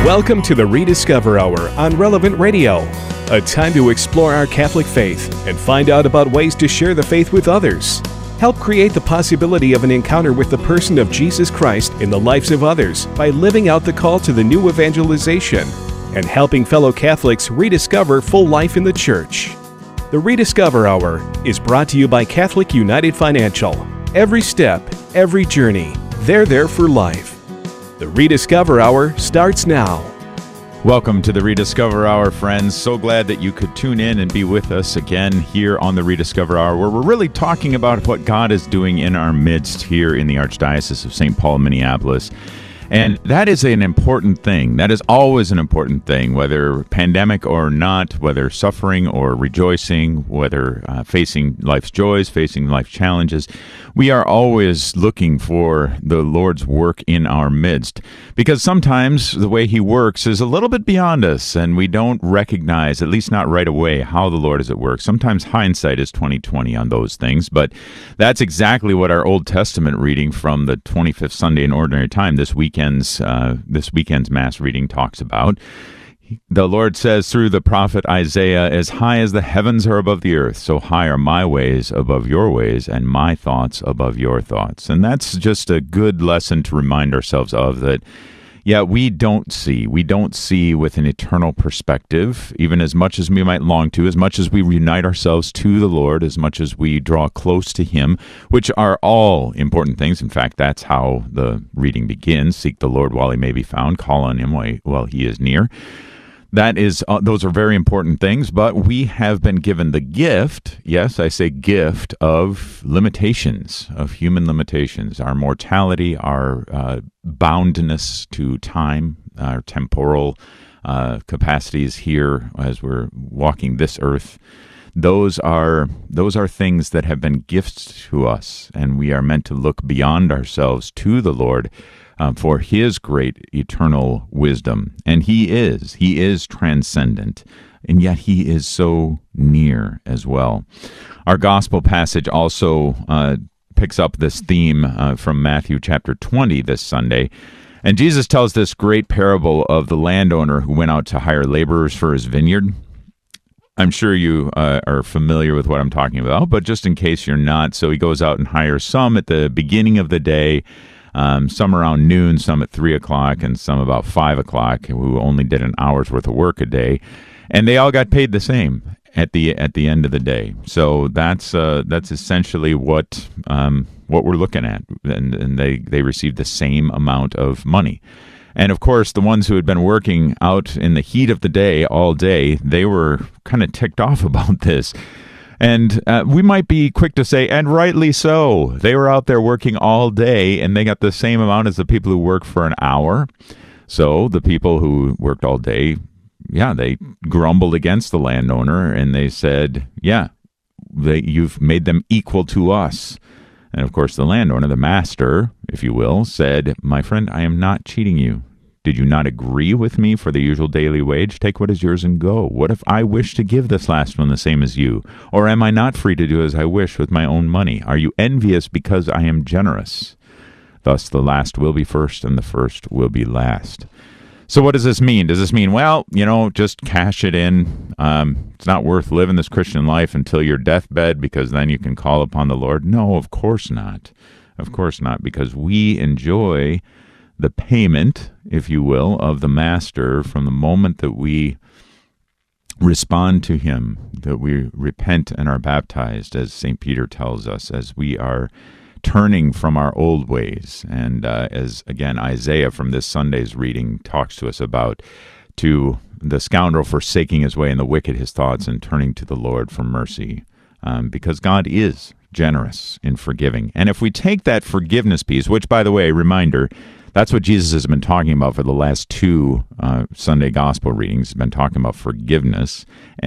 Welcome to the Rediscover Hour on Relevant Radio, a time to explore our Catholic faith and find out about ways to share the faith with others. Help create the possibility of an encounter with the person of Jesus Christ in the lives of others by living out the call to the new evangelization and helping fellow Catholics rediscover full life in the Church. The Rediscover Hour is brought to you by Catholic United Financial. Every step, every journey, they're there for life. The Rediscover Hour starts now. Welcome to the Rediscover Hour, friends. So glad that you could tune in and be with us again here on the Rediscover Hour, where we're really talking about what God is doing in our midst here in the Archdiocese of St. Paul, Minneapolis. And that is an important thing. That is always an important thing, whether pandemic or not, whether suffering or rejoicing, whether facing life's joys, facing life's challenges. We are always looking for the Lord's work in our midst, because sometimes the way He works is a little bit beyond us, and we don't recognize, at least not right away, how the Lord is at work. Sometimes hindsight is 20/20 on those things, but that's exactly what our Old Testament reading from the 25th Sunday in Ordinary Time, this weekend's Mass reading, talks about. The Lord says through the prophet Isaiah, "As high as the heavens are above the earth, so high are my ways above your ways, and my thoughts above your thoughts." And that's just a good lesson to remind ourselves of, that, yeah, we don't see with an eternal perspective, even as much as we might long to, as much as we unite ourselves to the Lord, as much as we draw close to Him, which are all important things. In fact, that's how the reading begins. Seek the Lord while He may be found, call on Him while He is near. Those are very important things, but we have been given the gift, yes, I say gift, of limitations, of human limitations, our mortality, our boundness to time, our temporal capacities here as we're walking this earth. Those are things that have been gifts to us, and we are meant to look beyond ourselves to the Lord for His great eternal wisdom. And He is transcendent, and yet He is so near as well. Our gospel passage also picks up this theme from Matthew chapter 20 this Sunday. And Jesus tells this great parable of the landowner who went out to hire laborers for his vineyard. I'm sure you are familiar with what I'm talking about, but just in case you're not, so he goes out and hires some at the beginning of the day, some around noon, some at 3 o'clock, and some about 5 o'clock, who only did an hour's worth of work a day, and they all got paid the same at the end of the day. So that's essentially what we're looking at, and they received the same amount of money. And of course, the ones who had been working out in the heat of the day all day, they were kind of ticked off about this. And we might be quick to say, and rightly so. They were out there working all day, and they got the same amount as the people who worked for an hour. So the people who worked all day, yeah, they grumbled against the landowner, and they said, yeah, you've made them equal to us. And of course, the landowner, the master, if you will, said, "My friend, I am not cheating you. Did you not agree with me for the usual daily wage? Take what is yours and go. What if I wish to give this last one the same as you? Or am I not free to do as I wish with my own money? Are you envious because I am generous? Thus the last will be first, and the first will be last." So what does this mean? Does this mean, well, just cash it in? It's not worth living this Christian life until your deathbed, because then you can call upon the Lord? No, of course not. Of course not, because we enjoy the payment, if you will, of the Master from the moment that we respond to Him, that we repent and are baptized, as St. Peter tells us, as we are turning from our old ways. And as, again, Isaiah from this Sunday's reading talks to us about, to the scoundrel forsaking his way and the wicked his thoughts, and turning to the Lord for mercy, because God is generous in forgiving. And if we take that forgiveness piece, which, by the way, reminder, that's what Jesus has been talking about for the last two Sunday gospel readings. He's been talking about forgiveness.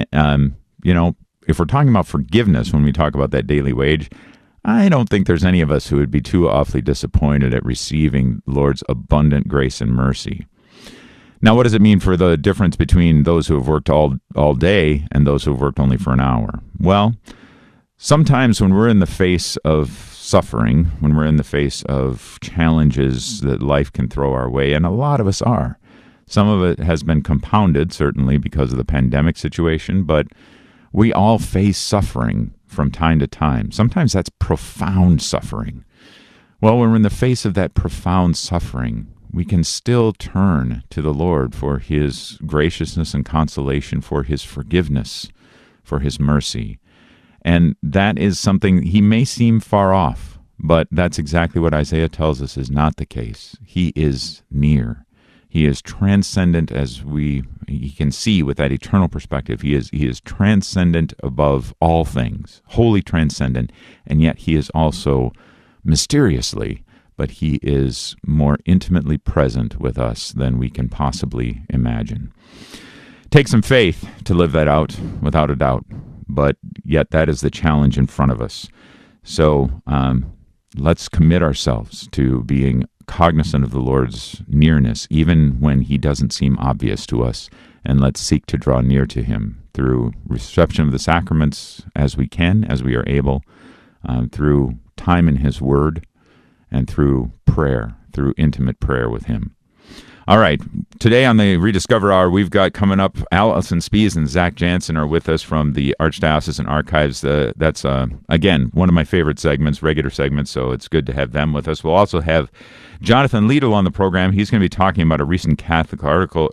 If we're talking about forgiveness when we talk about that daily wage, I don't think there's any of us who would be too awfully disappointed at receiving Lord's abundant grace and mercy. Now, what does it mean for the difference between those who have worked all day and those who have worked only for an hour? Well, sometimes when we're in the face of suffering, when we're in the face of challenges that life can throw our way, and a lot of us are, Some of it has been compounded, certainly, because of the pandemic situation, but we all face suffering from time to time. Sometimes that's profound suffering. Well, when we're in the face of that profound suffering, we can still turn to the Lord for His graciousness and consolation, for His forgiveness, for His mercy. And that is something, He may seem far off, but that's exactly what Isaiah tells us is not the case. He is near. He is transcendent, as we can see with that eternal perspective. He is transcendent above all things, wholly transcendent, and yet He is also mysteriously, but He is more intimately present with us than we can possibly imagine. Take some faith to live that out, without a doubt, but yet that is the challenge in front of us. So let's commit ourselves to being cognizant of the Lord's nearness, even when He doesn't seem obvious to us, and let's seek to draw near to Him through reception of the sacraments as we can, as we are able, through time in His Word, and through prayer, through intimate prayer with Him. All right, today on the Rediscover Hour, we've got coming up, Allison Spies and Zach Jansen are with us from the Archdiocesan Archives. That's, again, one of my favorite segments, regular segments, so it's good to have them with us. We'll also have Jonathan Liedl on the program. He's going to be talking about a recent Catholic article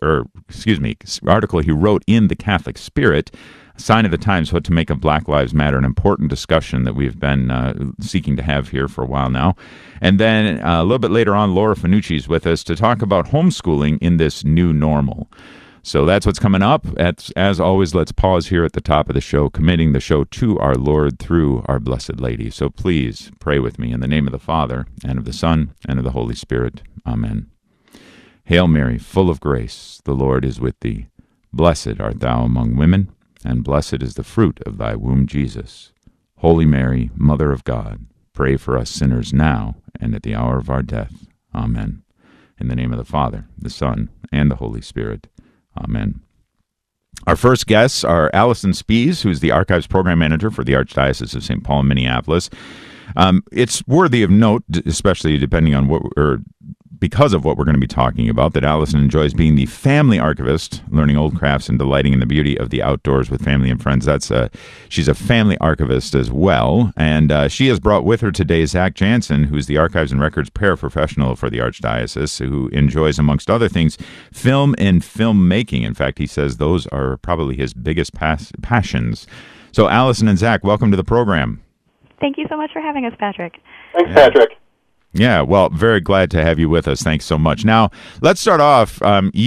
he wrote in the Catholic Spirit, Sign of the Times, What to Make of Black Lives Matter, an important discussion that we've been seeking to have here for a while now. And then a little bit later on, Laura Fanucci is with us to talk about homeschooling in this new normal. So that's what's coming up. As always, let's pause here at the top of the show, committing the show to our Lord through our Blessed Lady. So please pray with me in the name of the Father, and of the Son, and of the Holy Spirit. Amen. Hail Mary, full of grace, the Lord is with thee. Blessed art thou among women, and blessed is the fruit of thy womb, Jesus. Holy Mary, Mother of God, pray for us sinners now and at the hour of our death. Amen. In the name of the Father, the Son, and the Holy Spirit. Amen. Our first guests are Allison Spies, who's the Archives Program Manager for the Archdiocese of St. Paul in Minneapolis. It's worthy of note, especially depending on because of what we're going to be talking about, that Allison enjoys being the family archivist, learning old crafts and delighting in the beauty of the outdoors with family and friends. She's a family archivist as well, and she has brought with her today Zach Jansen, who's the Archives and Records paraprofessional for the Archdiocese, who enjoys, amongst other things, film and filmmaking. In fact, he says those are probably his biggest passions. So Allison and Zach, welcome to the program. Thank you so much for having us, Patrick. Thanks, Patrick. Yeah, well, very glad to have you with us. Thanks so much. Now, let's start off.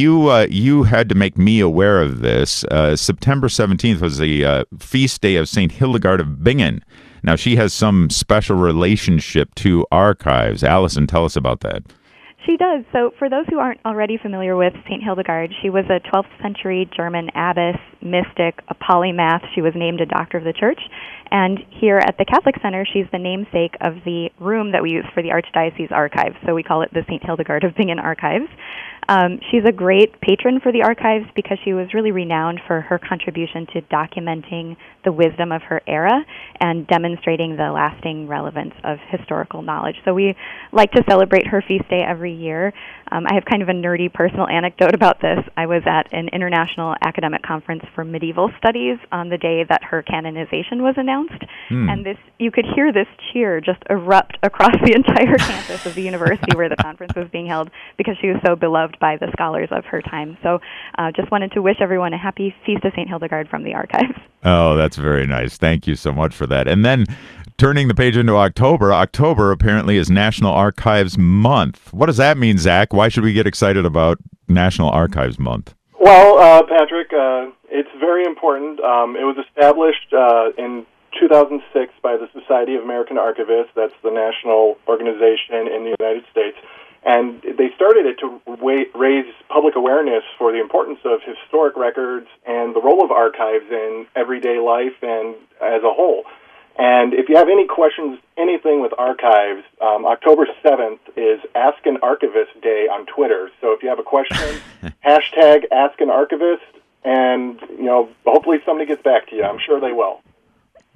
You had to make me aware of this. September 17th was the feast day of St. Hildegard of Bingen. Now, she has some special relationship to archives. Allison, tell us about that. She does. So for those who aren't already familiar with St. Hildegard, she was a 12th century German abbess, mystic, a polymath. She was named a doctor of the church. And here at the Catholic Center, she's the namesake of the room that we use for the Archdiocese Archives. So we call it the St. Hildegard of Bingen Archives. She's a great patron for the archives because she was really renowned for her contribution to documenting the wisdom of her era and demonstrating the lasting relevance of historical knowledge. So we like to celebrate her feast day every year. I have kind of a nerdy personal anecdote about this. I was at an international academic conference for medieval studies on the day that her canonization was announced, and you could hear this cheer just erupt across the entire campus of the university where the conference was being held because she was so beloved by the scholars of her time. So just wanted to wish everyone a happy Feast of St. Hildegard from the archives. Oh, that's very nice. Thank you so much for that. And then turning the page into October, October apparently is National Archives Month. What does that mean, Zach? Why should we get excited about National Archives Month? Well, Patrick, it's very important. It was established in 2006 by the Society of American Archivists. That's the national organization in the United States. And they started it to raise public awareness for the importance of historic records and the role of archives in everyday life and as a whole. And if you have any questions, anything with archives, October 7th is Ask an Archivist Day on Twitter. So if you have a question, hashtag Ask an Archivist, and hopefully somebody gets back to you. I'm sure they will.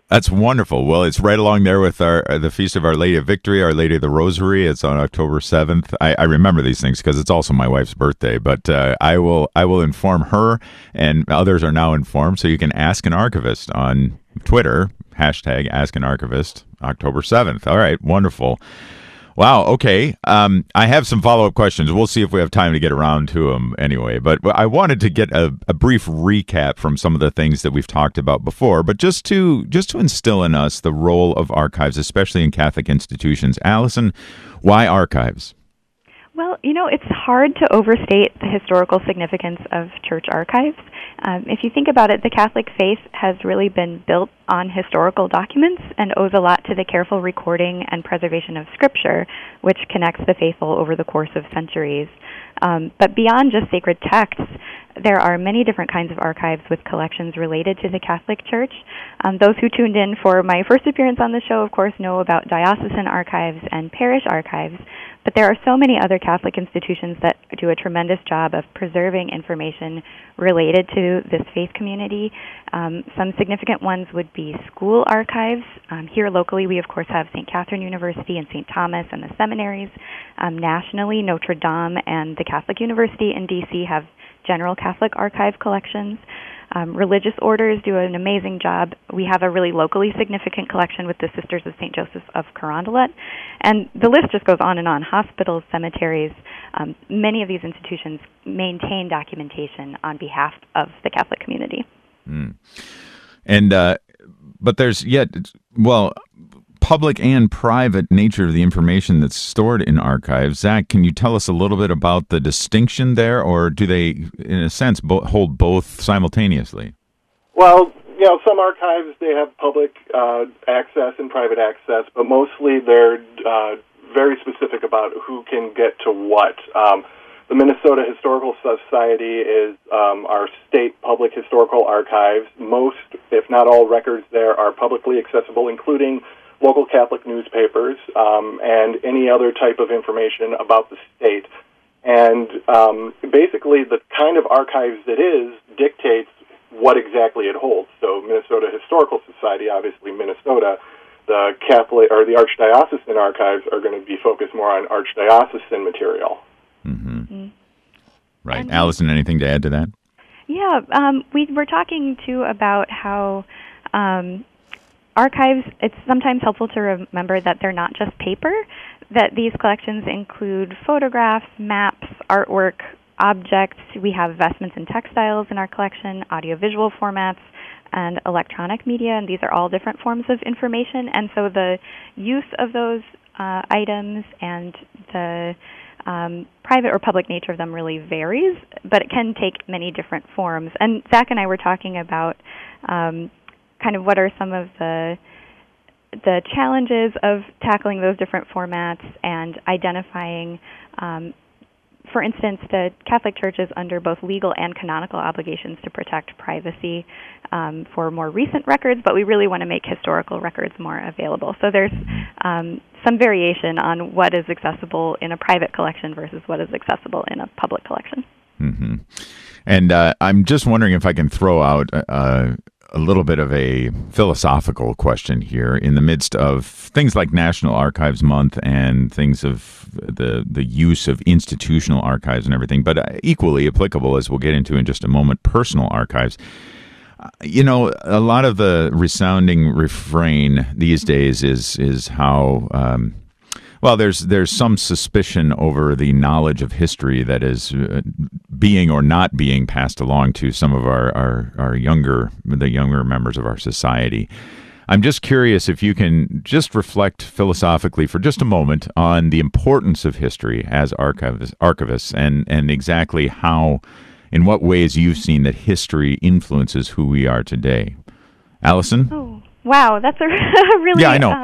That's wonderful. Well, it's right along there with the Feast of Our Lady of Victory, Our Lady of the Rosary. It's on October 7th. I remember these things because it's also my wife's birthday, but I will inform her, and others are now informed, so you can ask an archivist on Twitter, hashtag Ask an Archivist, October 7th. All right, wonderful. Wow, okay. I have some follow-up questions. We'll see if we have time to get around to them anyway. But I wanted to get a brief recap from some of the things that we've talked about before, but just to instill in us the role of archives, especially in Catholic institutions. Allison, why archives? Well, it's hard to overstate the historical significance of church archives. If you think about it, the Catholic faith has really been built on historical documents and owes a lot to the careful recording and preservation of Scripture, which connects the faithful over the course of centuries. But beyond just sacred texts, there are many different kinds of archives with collections related to the Catholic Church. Those who tuned in for my first appearance on the show, of course, know about diocesan archives and parish archives. But there are so many other Catholic institutions that do a tremendous job of preserving information related to this faith community. Some significant ones would be school archives. Here locally, we of course have St. Catherine University and St. Thomas and the seminaries. Nationally, Notre Dame and the Catholic University in D.C. have general Catholic archive collections. Religious orders do an amazing job. We have a really locally significant collection with the Sisters of St. Joseph of Carondelet. And the list just goes on and on. Hospitals, cemeteries, many of these institutions maintain documentation on behalf of the Catholic community. Mm. And, but there's public and private nature of the information that's stored in archives. Zach, can you tell us a little bit about the distinction there, or do they, in a sense, hold both simultaneously? Well, some archives, they have public access and private access, but mostly they're very specific about who can get to what. The Minnesota Historical Society is our state public historical archives. Most, if not all, records there are publicly accessible, including local Catholic newspapers, and any other type of information about the state. And basically, the kind of archives it is dictates what exactly it holds. So Minnesota Historical Society, obviously Minnesota, the Catholic or the Archdiocesan archives are going to be focused more on Archdiocesan material. Mm-hmm. Mm-hmm. Right. And Allison, anything to add to that? Yeah, we were talking, too, about how archives, it's sometimes helpful to remember that they're not just paper, that these collections include photographs, maps, artwork, objects. We have vestments and textiles in our collection, audiovisual formats, and electronic media, and these are all different forms of information. And so the use of those items and the private or public nature of them really varies, but it can take many different forms. And Zach and I were talking about kind of what are some of the challenges of tackling those different formats and identifying, for instance, the Catholic Church is under both legal and canonical obligations to protect privacy for more recent records, but we really want to make historical records more available. So there's some variation on what is accessible in a private collection versus what is accessible in a public collection. Mm-hmm. And I'm just wondering if I can throw out a little bit of a philosophical question here in the midst of things like National Archives Month and things of the use of institutional archives and everything, but equally applicable, as we'll get into in just a moment, personal archives. A lot of the resounding refrain these days is how there's some suspicion over the knowledge of history that is being or not being passed along to some of the younger members of our society. I'm just curious if you can just reflect philosophically for just a moment on the importance of history as archivists and exactly how, in what ways you've seen that history influences who we are today. Allison? Oh, wow, that's a really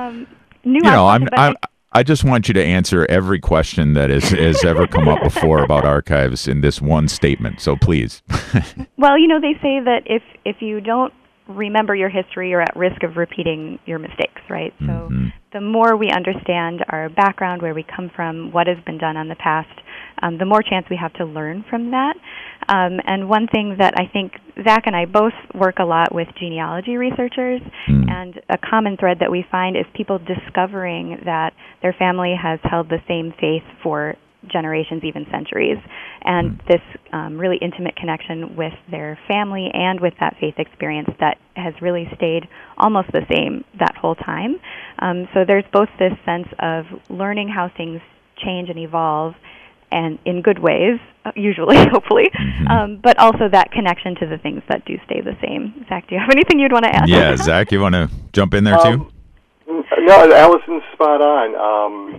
nuanced. I just want you to answer every question that has ever come up before about archives in this one statement, so please. Well, they say that if you don't remember your history, you're at risk of repeating your mistakes, right? So the more we understand our background, where we come from, what has been done in the past, the more chance we have to learn from that. And one thing that I think Zach and I both work a lot with genealogy researchers, and a common thread that we find is people discovering that their family has held the same faith for generations, even centuries, and this really intimate connection with their family and with that faith experience that has really stayed almost the same that whole time. So there's both this sense of learning how things change and evolve, and in good ways, usually, hopefully, but also that connection to the things that do stay the same. Zach, do you have anything you'd want to add? Yeah, Zach, you want to jump in there too? No, Allison's spot on.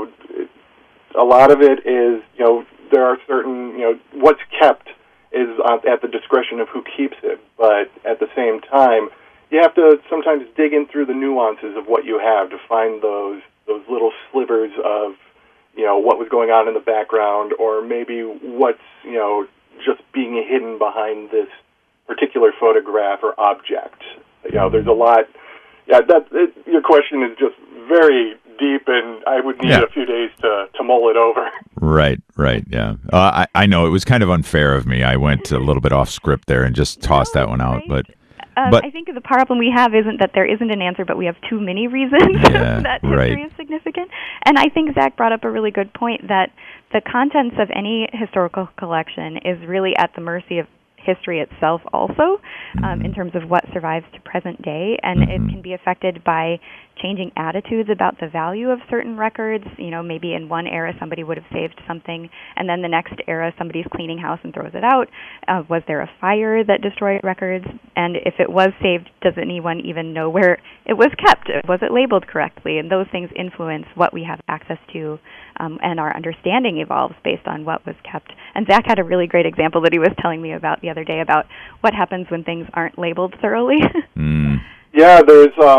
A lot of it is, there are certain, what's kept is at the discretion of who keeps it. But at the same time, you have to sometimes dig in through the nuances of what you have to find those little slivers of, what was going on in the background, or maybe what's, just being hidden behind this particular photograph or object. There's a lot. Yeah, your question is just very deep, and I would need a few days to mull it over. Right, yeah. I know it was kind of unfair of me. I went a little bit off script there and just tossed that one out. Right. But I think the problem we have isn't that there isn't an answer, but we have too many reasons that history is significant. And I think Zach brought up a really good point that the contents of any historical collection is really at the mercy of history itself also, in terms of what survives to present day, and it can be affected by changing attitudes about the value of certain records. Maybe in one era somebody would have saved something, and then the next era somebody's cleaning house and throws it out. Was there a fire that destroyed records? And if it was saved, does anyone even know where it was kept? Was it labeled correctly? And those things influence what we have access to, and our understanding evolves based on what was kept. And Zach had a really great example that he was telling me about the other day about what happens when things aren't labeled thoroughly. Yeah, there's a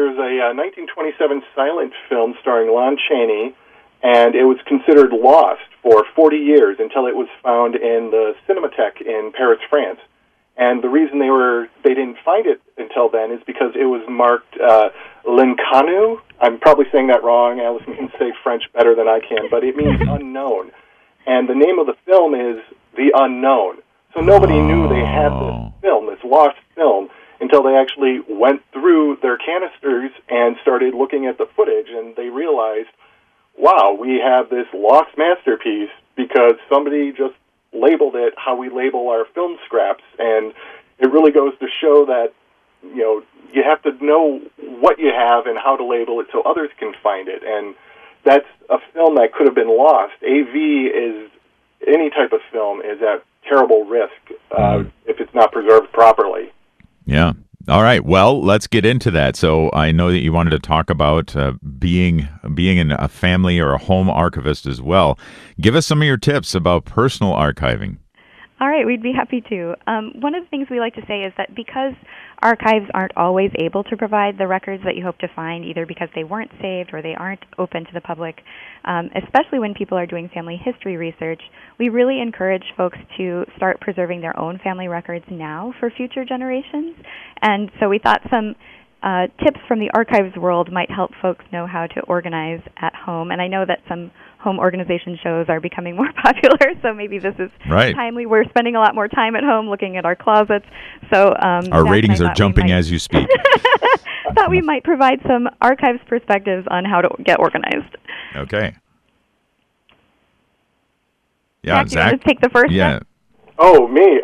1927 silent film starring Lon Chaney, and it was considered lost for 40 years until it was found in the Cinematheque in Paris, France. And the reason they didn't find it until then is because it was marked L'inconnu. I'm probably saying that wrong. Allison can say French better than I can, but it means unknown. And the name of the film is The Unknown. So nobody knew they had this film, this lost film, until they actually went through their canisters and started looking at the footage, and they realized, wow, we have this lost masterpiece because somebody just labeled it how we label our film scraps. And it really goes to show that, you have to know what you have and how to label it so others can find it. And that's a film that could have been lost. Any type of film is at terrible risk if it's not preserved properly. Yeah. All right. Well, let's get into that. So I know that you wanted to talk about being in a family or a home archivist as well. Give us some of your tips about personal archiving. All right, we'd be happy to. One of the things we like to say is that because archives aren't always able to provide the records that you hope to find, either because they weren't saved or they aren't open to the public, especially when people are doing family history research, we really encourage folks to start preserving their own family records now for future generations. And so we thought some tips from the archives world might help folks know how to organize at home. And I know that some home organization shows are becoming more popular, so maybe this is timely. We're spending a lot more time at home looking at our closets. So our ratings are jumping as you speak. Thought we might provide some archives perspectives on how to get organized. Okay. Yeah, Zach, you want to take the first step? Oh, me?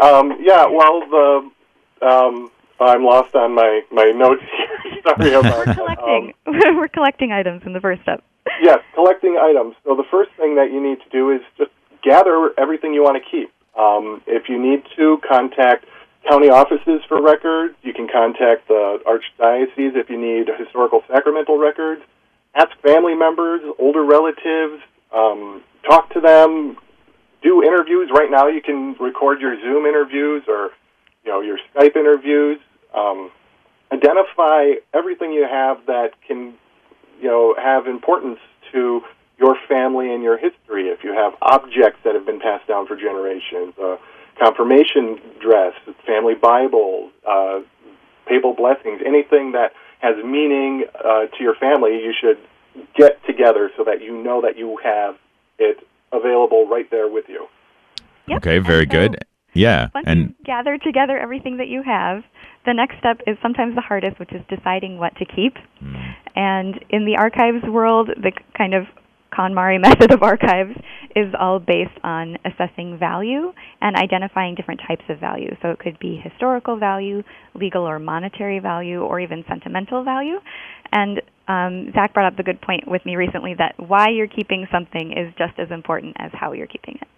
I'm lost on my notes here. Sorry about that. We're collecting items in the first step. Yes, collecting items. So the first thing that you need to do is just gather everything you want to keep. If you need to, contact county offices for records. You can contact the archdiocese if you need historical sacramental records. Ask family members, older relatives, talk to them, do interviews. Right now you can record your Zoom interviews or your Skype interviews. Identify everything you have that can have importance to your family and your history. If you have objects that have been passed down for generations, confirmation dress, family Bibles, papal blessings, anything that has meaning to your family, you should get together so that you know that you have it available right there with you. Yep. Okay, very good. Yeah. Once you gather together everything that you have, the next step is sometimes the hardest, which is deciding what to keep. And in the archives world, the kind of KonMari method of archives is all based on assessing value and identifying different types of value. So it could be historical value, legal or monetary value, or even sentimental value. And Zach brought up the good point with me recently that why you're keeping something is just as important as how you're keeping it.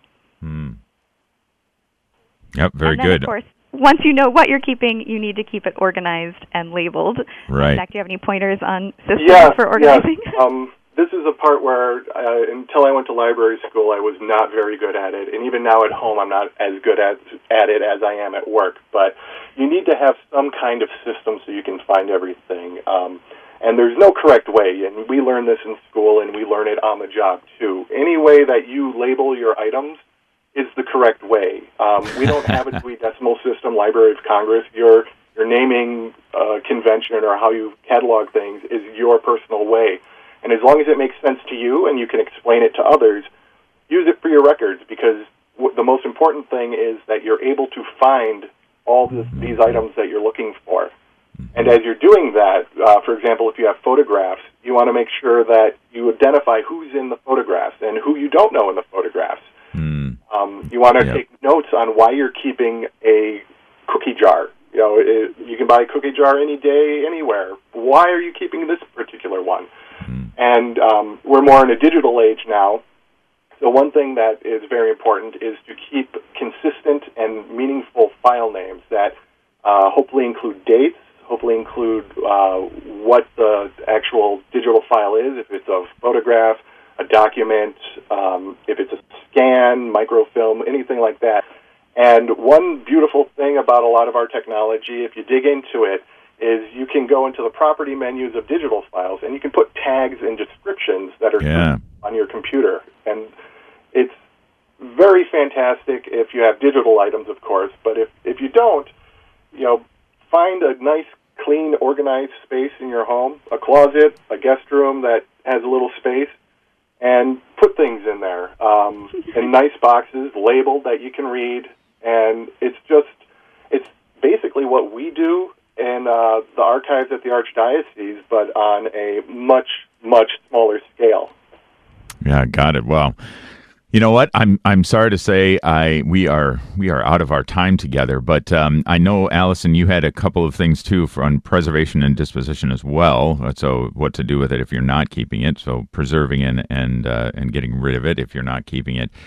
Yep, very good. Of course, once you know what you're keeping, you need to keep it organized and labeled. Right. Zach, do you have any pointers on systems for organizing? Yes. This is a part where, until I went to library school, I was not very good at it. And even now at home, I'm not as good at it as I am at work. But you need to have some kind of system so you can find everything. And there's no correct way. And we learn this in school, and we learn it on the job, too. Any way that you label your items is the correct way. We don't have a Dewey Decimal System, Library of Congress. Your naming convention or how you catalog things is your personal way. And as long as it makes sense to you and you can explain it to others, use it for your records, because the most important thing is that you're able to find all these items that you're looking for. And as you're doing that, for example, if you have photographs, you want to make sure that you identify who's in the photographs and who you don't know in the photographs. You want to take notes on why you're keeping a cookie jar. You know, you can buy a cookie jar any day, anywhere. Why are you keeping this particular one? And we're more in a digital age now. So one thing that is very important is to keep consistent and meaningful file names that hopefully include dates, hopefully include what the actual digital file is, if it's a photograph, a document, if it's a scan, microfilm, anything like that. And one beautiful thing about a lot of our technology, if you dig into it, is you can go into the property menus of digital files, and you can put tags and descriptions that are on your computer. And it's very fantastic if you have digital items, of course, but if you don't, find a nice, clean, organized space in your home, a closet, a guest room that has a little space, and put things in there in nice boxes, labeled that you can read. And it's basically what we do in the archives at the Archdiocese, but on a much, much smaller scale. Yeah, got it. Well, you know what? I'm sorry to say we are out of our time together, but I know, Allison, you had a couple of things too on preservation and disposition as well. So what to do with it if you're not keeping it? So preserving and getting rid of it if you're not keeping it.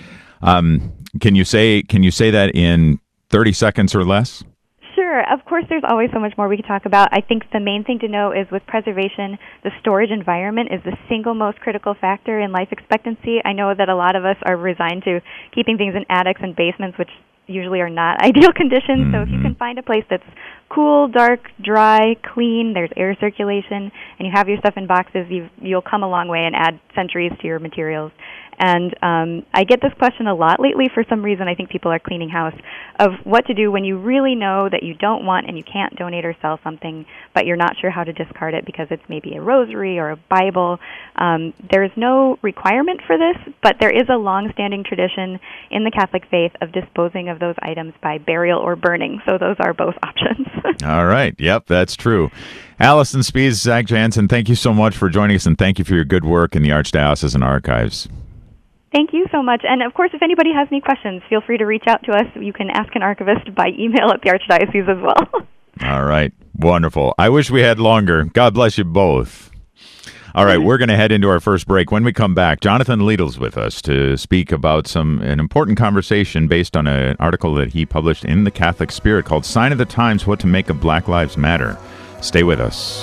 Can you say that in 30 seconds or less? Sure. Of course, there's always so much more we could talk about. I think the main thing to know is with preservation, the storage environment is the single most critical factor in life expectancy. I know that a lot of us are resigned to keeping things in attics and basements, which usually are not ideal conditions. So if you can find a place that's cool, dark, dry, clean, there's air circulation, and you have your stuff in boxes, you'll come a long way and add centuries to your materials. And I get this question a lot lately. For some reason, I think people are cleaning house, of what to do when you really know that you don't want and you can't donate or sell something, but you're not sure how to discard it because it's maybe a rosary or a Bible. There's no requirement for this, but there is a long-standing tradition in the Catholic faith of disposing of those items by burial or burning. So those are both options. All right. Yep, that's true. Allison Spies, Zach Jansen, thank you so much for joining us, and thank you for your good work in the Archdiocesan Archives. Thank you so much. And, of course, if anybody has any questions, feel free to reach out to us. You can ask an archivist by email at the Archdiocese as well. All right. Wonderful. I wish we had longer. God bless you both. All right, we're going to head into our first break. When we come back, Jonathan Liedl's with us to speak about an important conversation based on an article that he published in the Catholic Spirit called Sign of the Times, What to Make of Black Lives Matter. Stay with us.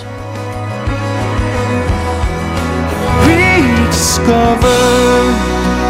Rediscover.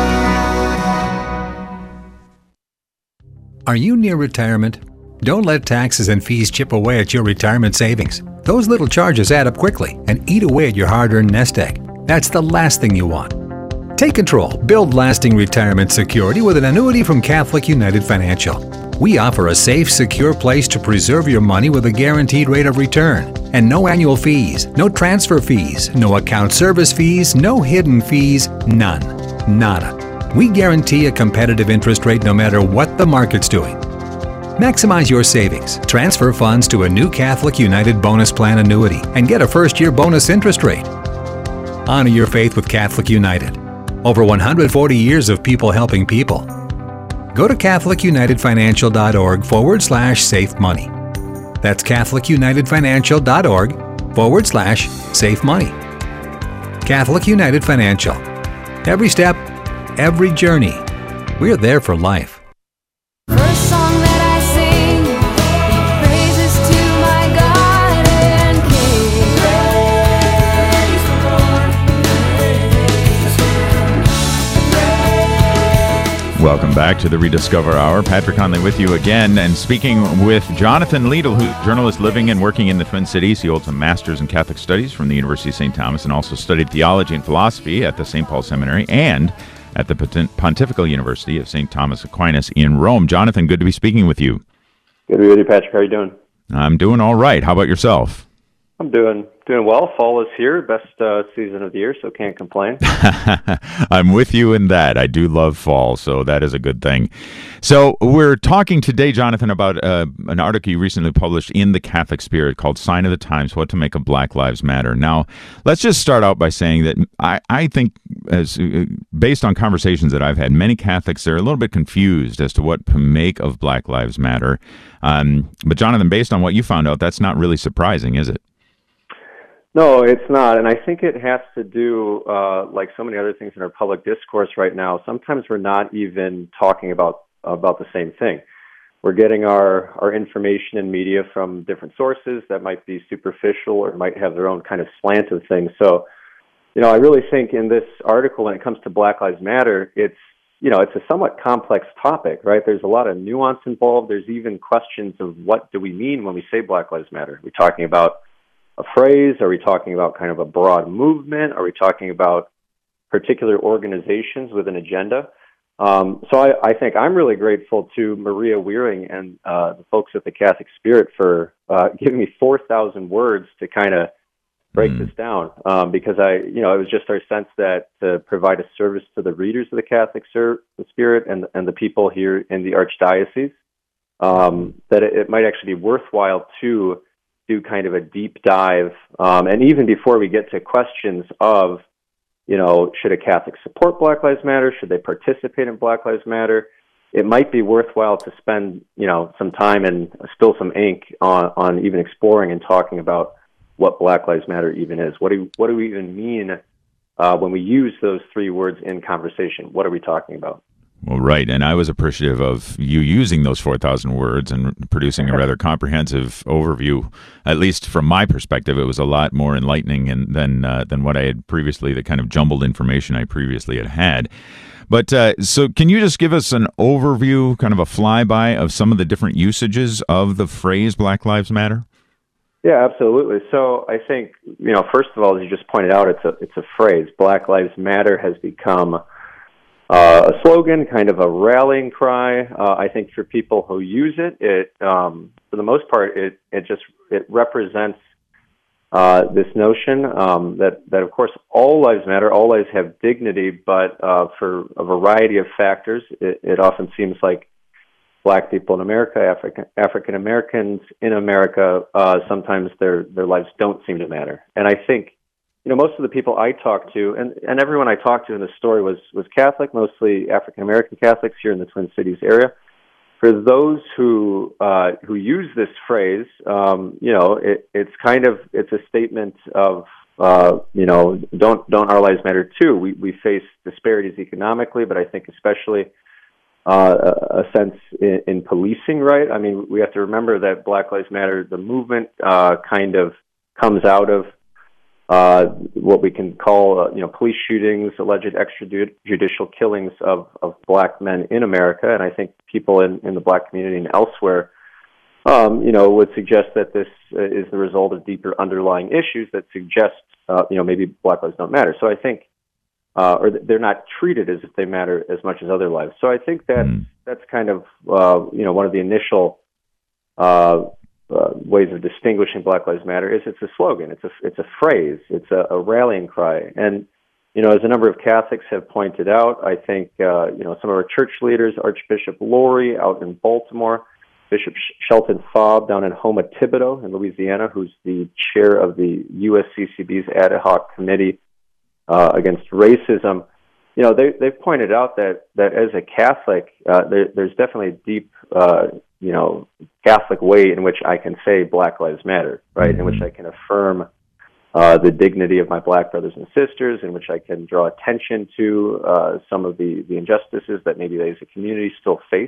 Are you near retirement? Don't let taxes and fees chip away at your retirement savings. Those little charges add up quickly and eat away at your hard-earned nest egg. That's the last thing you want. Take control. Build lasting retirement security with an annuity from Catholic United Financial. We offer a safe, secure place to preserve your money with a guaranteed rate of return. And no annual fees, no transfer fees, no account service fees, no hidden fees, none. Nada. We guarantee a competitive interest rate no matter what the market's doing. Maximize your savings. Transfer funds to a new Catholic United Bonus Plan annuity and get a first-year bonus interest rate. Honor your faith with Catholic United. Over 140 years of people helping people. Go to CatholicUnitedFinancial.org/safe money. That's CatholicUnitedFinancial.org/safe money. Catholic United Financial. Every step, every journey. We're there for life. First song that I sing, he praises to my God and King. Praise the Lord. Welcome back to the Rediscover Hour. Patrick Conley with you again, and speaking with Jonathan Liedl, who's a journalist living and working in the Twin Cities. He holds a master's in Catholic Studies from the University of St. Thomas and also studied theology and philosophy at the St. Paul Seminary and at the Pontifical University of St. Thomas Aquinas in Rome. Jonathan, good to be speaking with you. Good to be with you, Patrick. How are you doing? I'm doing all right. How about yourself? I'm doing well. Fall is here, best season of the year, so can't complain. I'm with you in that. I do love fall, so that is a good thing. So we're talking today, Jonathan, about an article you recently published in the Catholic Spirit called Sign of the Times, What to Make of Black Lives Matter. Now, let's just start out by saying that I think, as based on conversations that I've had, many Catholics are a little bit confused as to what to make of Black Lives Matter. But Jonathan, based on what you found out, that's not really surprising, is it? No, it's not, and I think it has to do, like so many other things in our public discourse right now, sometimes we're not even talking about the same thing. We're getting our information and media from different sources that might be superficial or might have their own kind of slant of things. So, I really think in this article, when it comes to Black Lives Matter, it's a somewhat complex topic, right? There's a lot of nuance involved. There's even questions of what do we mean when we say Black Lives Matter? Are we talking about a phrase? Are we talking about kind of a broad movement? Are we talking about particular organizations with an agenda? So I think I'm really grateful to Maria Weering and the folks at the Catholic Spirit for giving me 4,000 words to kind of break this down, because it was just our sense that to provide a service to the readers of the Catholic Spirit and the people here in the Archdiocese, that it might actually be worthwhile to do kind of a deep dive, and even before we get to questions of, should a Catholic support Black Lives Matter? Should they participate in Black Lives Matter? It might be worthwhile to spend, some time and spill some ink on even exploring and talking about what Black Lives Matter even is. What do we even mean when we use those three words in conversation? What are we talking about? Well, right. And I was appreciative of you using those 4,000 words and producing a rather comprehensive overview. At least from my perspective, it was a lot more enlightening than what I had previously, the kind of jumbled information I previously had. But so can you just give us an overview, kind of a flyby of some of the different usages of the phrase Black Lives Matter? Yeah, absolutely. So I think, first of all, as you just pointed out, it's a phrase. Black Lives Matter has become a slogan, kind of a rallying cry. I think for people who use it, for the most part, it represents this notion that of course all lives matter, all lives have dignity, but for a variety of factors, it often seems like Black people in America, African Americans in America, sometimes their lives don't seem to matter. And I think, most of the people I talked to, and everyone I talked to in the story was Catholic, mostly African American Catholics here in the Twin Cities area. For those who use this phrase, it's a statement of don't our lives matter too? We face disparities economically, but I think especially a sense in policing, right? I mean, we have to remember that Black Lives Matter, the movement, kind of comes out of what we can call, police shootings, alleged extrajudicial killings of Black men in America. And I think people in the Black community and elsewhere, would suggest that this is the result of deeper underlying issues that suggest, maybe Black lives don't matter. So I think, or they're not treated as if they matter as much as other lives. So I think that's kind of, one of the initial ways of distinguishing Black Lives Matter is it's a slogan, it's a phrase, it's a rallying cry. And, as a number of Catholics have pointed out, I think, some of our church leaders, Archbishop Lori out in Baltimore, Bishop Shelton Faub down in Houma Thibodaux in Louisiana, who's the chair of the USCCB's ad hoc committee against racism. They've pointed out that as a Catholic, there's definitely a deep, Catholic way in which I can say Black Lives Matter, right? In which I can affirm the dignity of my Black brothers and sisters, in which I can draw attention to some of the injustices that maybe they as a community still face.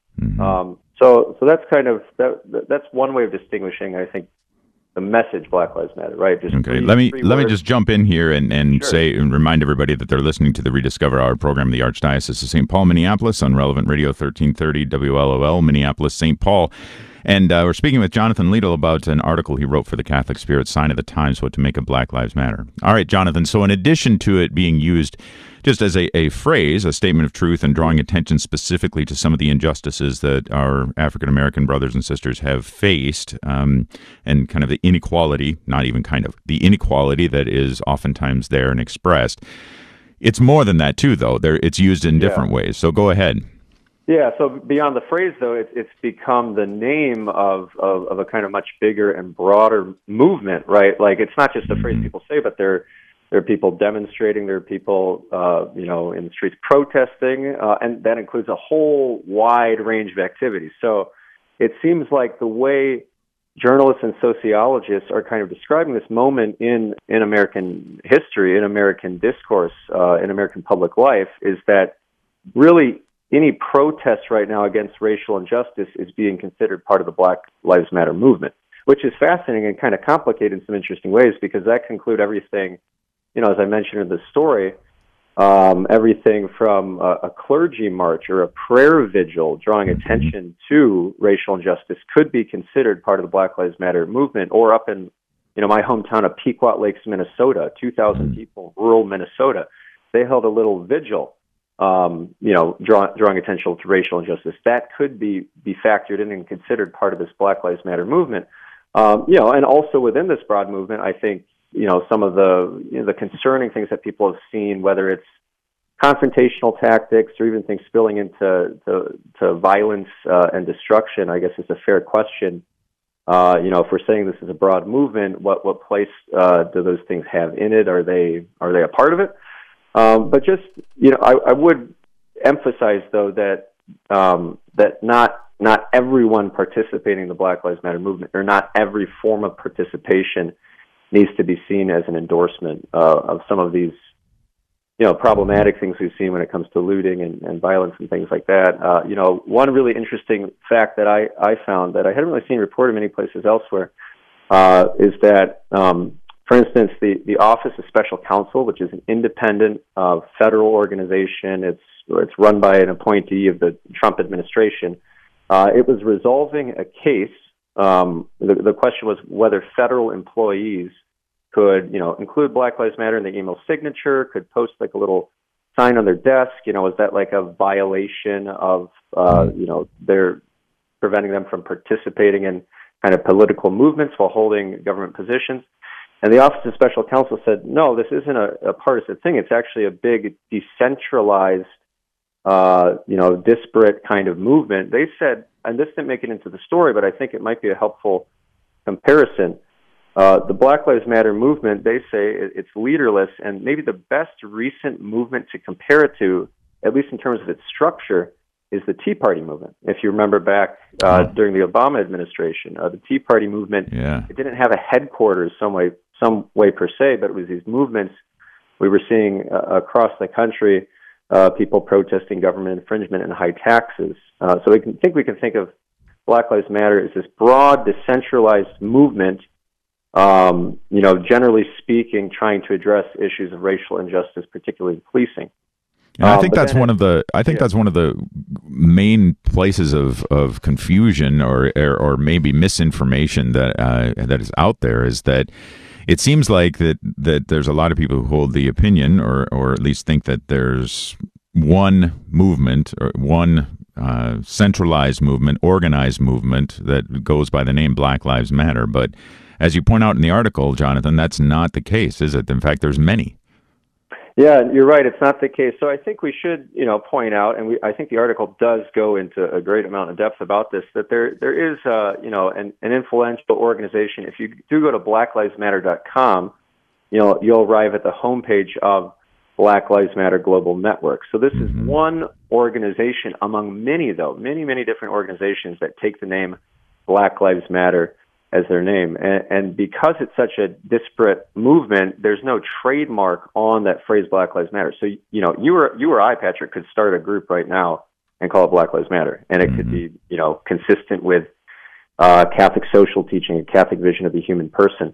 So that's kind of that's one way of distinguishing, I think, the message Black Lives Matter, right? Just okay. Let me just jump in here and say and remind everybody that they're listening to the Rediscover Hour program of the Archdiocese of St. Paul, Minneapolis on Relevant Radio 1330 WLOL, Minneapolis, St. Paul. And we're speaking with Jonathan Liedl about an article he wrote for the Catholic Spirit, Sign of the Times, What to Make of Black Lives Matter. All right, Jonathan, so in addition to it being used just as a phrase, a statement of truth, and drawing attention specifically to some of the injustices that our African-American brothers and sisters have faced, and kind of the inequality, not even kind of, the inequality that is oftentimes there and expressed, it's more than that too, though. It's used in different ways. So go ahead. Yeah, so beyond the phrase, though, it's become the name of a kind of much bigger and broader movement, right? Like, it's not just a phrase people say, but there are people demonstrating, there are people, in the streets protesting, and that includes a whole wide range of activities. So it seems like the way journalists and sociologists are kind of describing this moment in American history, in American discourse, in American public life, is that really any protest right now against racial injustice is being considered part of the Black Lives Matter movement, which is fascinating and kind of complicated in some interesting ways, because that can include everything, as I mentioned in the story, everything from a clergy march or a prayer vigil drawing attention to racial injustice could be considered part of the Black Lives Matter movement. Or up in, my hometown of Pequot Lakes, Minnesota, 2,000 people, rural Minnesota, they held a little vigil, drawing attention to racial injustice. That could be factored in and considered part of this Black Lives Matter movement. And also within this broad movement, I think, some of the concerning things that people have seen, whether it's confrontational tactics or even things spilling into violence and destruction, I guess is a fair question. If we're saying this is a broad movement, what place do those things have in it? Are they a part of it? But just, I would emphasize, though, that not everyone participating in the Black Lives Matter movement, or not every form of participation, needs to be seen as an endorsement of some of these, problematic things we've seen when it comes to looting and violence and things like that. One really interesting fact that I found that I hadn't really seen reported many places elsewhere is that, for instance, the Office of Special Counsel, which is an independent federal organization, it's run by an appointee of the Trump administration. It was resolving a case. The question was whether federal employees could, include Black Lives Matter in the email signature, could post like a little sign on their desk. Is that like a violation of, they're preventing them from participating in kind of political movements while holding government positions? And the Office of Special Counsel said, no, this isn't a partisan thing. It's actually a big decentralized, disparate kind of movement. They said, and this didn't make it into the story, but I think it might be a helpful comparison. The Black Lives Matter movement, they say it's leaderless, and maybe the best recent movement to compare it to, at least in terms of its structure, is the Tea Party movement. If you remember back during the Obama administration, the Tea Party movement, it didn't have a headquarters some way per se, but it was these movements we were seeing across the country, people protesting government infringement and high taxes. So we can think of Black Lives Matter as this broad, decentralized movement, generally speaking, trying to address issues of racial injustice, particularly in policing. And I think that's one of the main places of confusion or maybe misinformation that is out there, is that it seems like that there's a lot of people who hold the opinion or at least think that there's one movement or one centralized movement, organized movement that goes by the name Black Lives Matter. But as you point out in the article, Jonathan, that's not the case, is it? In fact, there's many. Yeah, you're right. It's not the case. So I think we should, point out, and I think the article does go into a great amount of depth about this, that there is, an influential organization. If you do go to blacklivesmatter.com, you'll arrive at the homepage of Black Lives Matter Global Network. So this is one organization among many, many different organizations that take the name Black Lives Matter as their name. And because it's such a disparate movement, there's no trademark on that phrase Black Lives Matter. So, you or I, Patrick, could start a group right now and call it Black Lives Matter. And it could be, consistent with Catholic social teaching, a Catholic vision of the human person.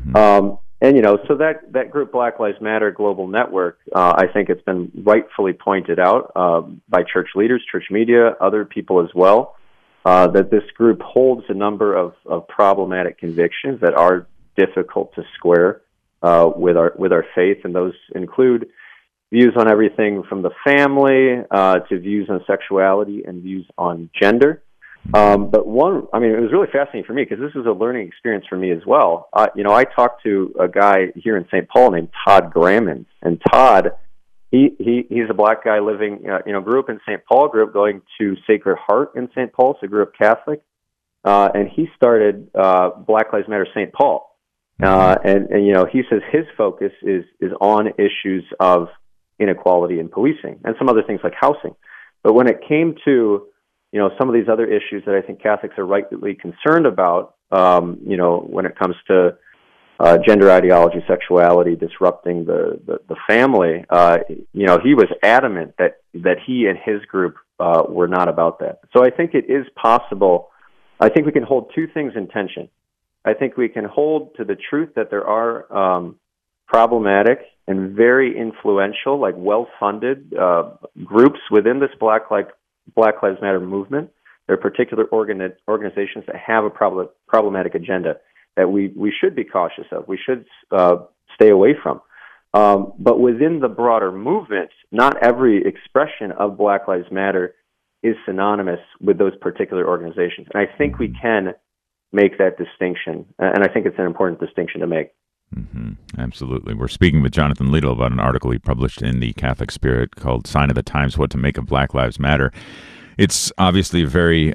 So that group, Black Lives Matter Global Network, I think it's been rightfully pointed out by church leaders, church media, other people as well, that this group holds a number of problematic convictions that are difficult to square with our faith, and those include views on everything from the family to views on sexuality and views on gender. But it was really fascinating for me because this is a learning experience for me as well. I talked to a guy here in St. Paul named Todd Grammons, and Todd, he's a black guy living, grew up in St. Paul, grew up going to Sacred Heart in St. Paul, so grew up Catholic, and he started Black Lives Matter St. Paul, and he says his focus is on issues of inequality in policing and some other things like housing. But when it came to some of these other issues that I think Catholics are rightly concerned about, when it comes to gender ideology, sexuality, disrupting the family, he was adamant that he and his group were not about that. So I think it is possible. I think we can hold two things in tension. I think we can hold to the truth that there are problematic and very influential, like well-funded groups within this Black Lives Matter movement. There are particular organizations that have a problematic agenda that we should be cautious of. We should stay away from. But within the broader movement, not every expression of Black Lives Matter is synonymous with those particular organizations. And I think we can make that distinction. And I think it's an important distinction to make. Absolutely. We're speaking with Jonathan Liedl about an article he published in the Catholic Spirit called Sign of the Times, What to Make of Black Lives Matter. It's obviously very,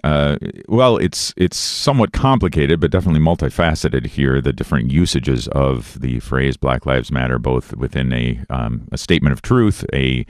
it's somewhat complicated, but definitely multifaceted here, the different usages of the phrase Black Lives Matter, both within a statement of truth, a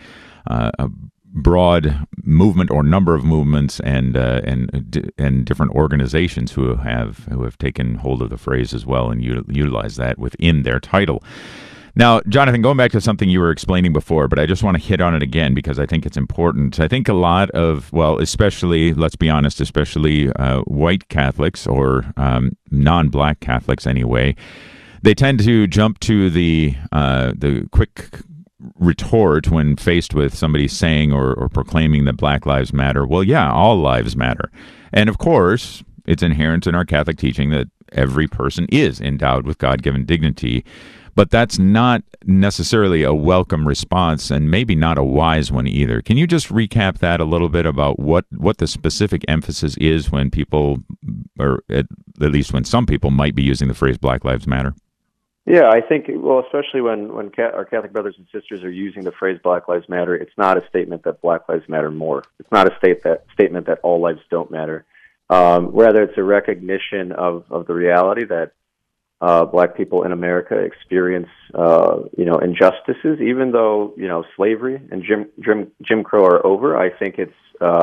broad movement or number of movements, and different organizations who have taken hold of the phrase as well and utilize that within their title. Now, Jonathan, going back to something you were explaining before, but I just want to hit on it again because I think it's important. I think a lot of, especially, let's be honest, especially white Catholics or non-black Catholics anyway, they tend to jump to the quick retort when faced with somebody saying or proclaiming that Black Lives Matter. Well, yeah, all lives matter. And of course, it's inherent in our Catholic teaching that every person is endowed with God-given dignity. But that's not necessarily a welcome response and maybe not a wise one either. Can you just recap that a little bit about what the specific emphasis is when people, or at least when some people might be using the phrase Black Lives Matter? Yeah, I think, especially when our Catholic brothers and sisters are using the phrase Black Lives Matter, it's not a statement that Black lives matter more. It's not a statement that all lives don't matter. Rather, it's a recognition of the reality that Black people in America experience, injustices, even though, slavery and Jim Crow are over. I think it's,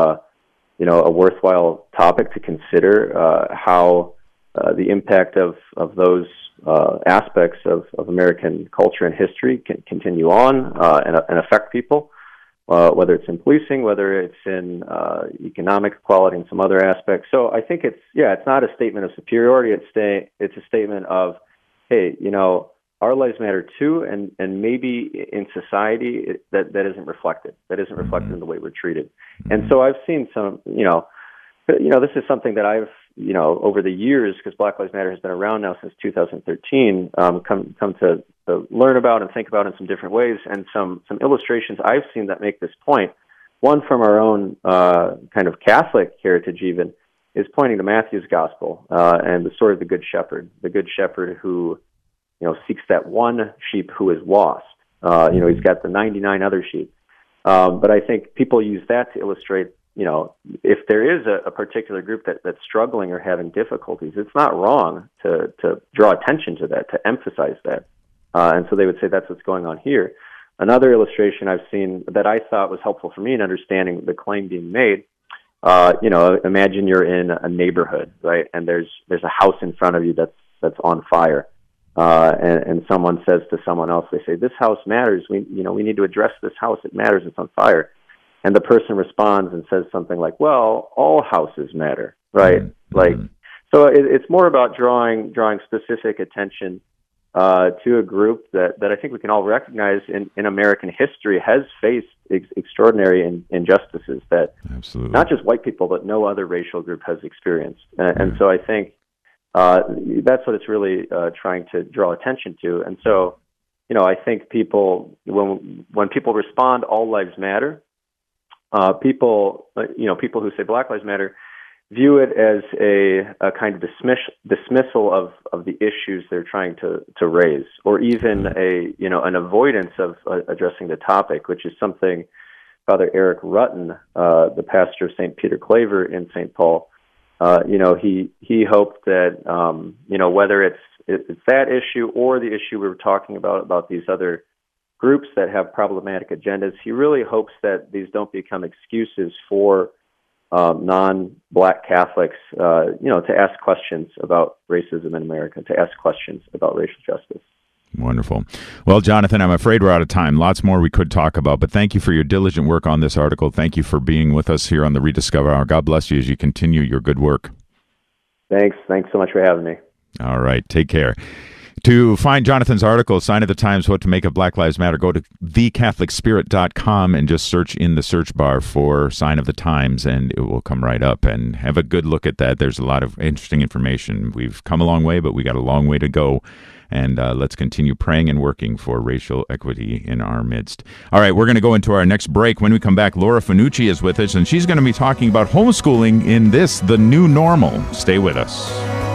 a worthwhile topic to consider how the impact of those aspects of American culture and history can continue on and affect people, whether it's in policing, whether it's in economic equality and some other aspects. So I think it's not a statement of superiority. It's a statement of, hey, our lives matter too, and maybe in society that isn't reflected. That isn't reflected in the way we're treated. And so I've seen some, this is something that I've, over the years, because Black Lives Matter has been around now since 2013, come to learn about and think about in some different ways, and some illustrations I've seen that make this point. One from our own kind of Catholic heritage even is pointing to Matthew's Gospel and the story of the Good Shepherd who, seeks that one sheep who is lost. He's got the 99 other sheets. But I think people use that to illustrate, if there is a particular group that's struggling or having difficulties, it's not wrong to draw attention to that, to emphasize that. And so they would say that's what's going on here. Another illustration I've seen that I thought was helpful for me in understanding the claim being made, imagine you're in a neighborhood, right? And there's a house in front of you that's on fire. And someone says to someone else, they say, "This house matters. We need to address this house. It matters. It's on fire." And the person responds and says something like, "Well, all houses matter, right?" Mm-hmm. So it's more about drawing specific attention to a group that I think we can all recognize in American history has faced extraordinary injustices that Absolutely. not just white people, but no other racial group has experienced. And so I think that's what it's really trying to draw attention to. And so, I think people, when people respond, all lives matter, people who say Black Lives Matter view it as a kind of dismissal of the issues they're trying to raise, or even an avoidance of addressing the topic, which is something Father Eric Rutten, the pastor of St. Peter Claver in St. Paul, he hoped that whether it's that issue or the issue we were talking about these other groups that have problematic agendas, he really hopes that these don't become excuses for non-Black Catholics, to ask questions about racism in America, to ask questions about racial justice. Wonderful. Well, Jonathan, I'm afraid we're out of time. Lots more we could talk about, but thank you for your diligent work on this article. Thank you for being with us here on the Rediscover Hour. God bless you as you continue your good work. Thanks so much for having me. All right. Take care. To find Jonathan's article, Sign of the Times, What to Make of Black Lives Matter, go to thecatholicspirit.com and just search in the search bar for Sign of the Times, and it will come right up. And have a good look at that. There's a lot of interesting information. We've come a long way, but we got a long way to go. And let's continue praying and working for racial equity in our midst. All right, we're going to go into our next break. When we come back, Laura Fanucci is with us, and she's going to be talking about homeschooling in the new normal. Stay with us.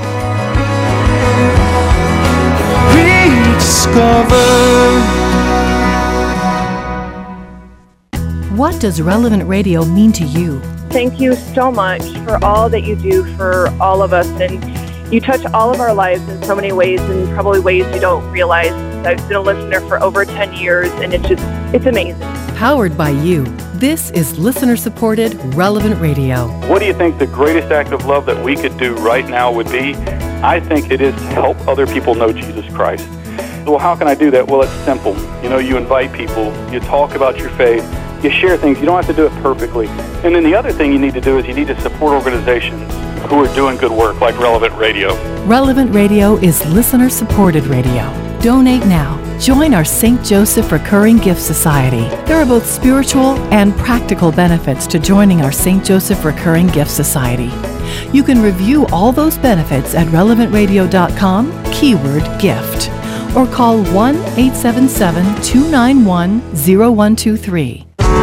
What does Relevant Radio mean to you? Thank you so much for all that you do for all of us. And you touch all of our lives in so many ways, and probably ways you don't realize. I've been a listener for over 10 years, and it's amazing. Powered by you. This is listener-supported Relevant Radio. What do you think the greatest act of love that we could do right now would be? I think it is to help other people know Jesus Christ. Well, how can I do that? Well, it's simple. You invite people, you talk about your faith, you share things. You don't have to do it perfectly. And then the other thing you need to do is you need to support organizations who are doing good work, like Relevant Radio. Relevant Radio is listener-supported radio. Donate now. Join our St. Joseph Recurring Gift Society. There are both spiritual and practical benefits to joining our St. Joseph Recurring Gift Society. You can review all those benefits at relevantradio.com, keyword gift, or call 1-877-291-0123.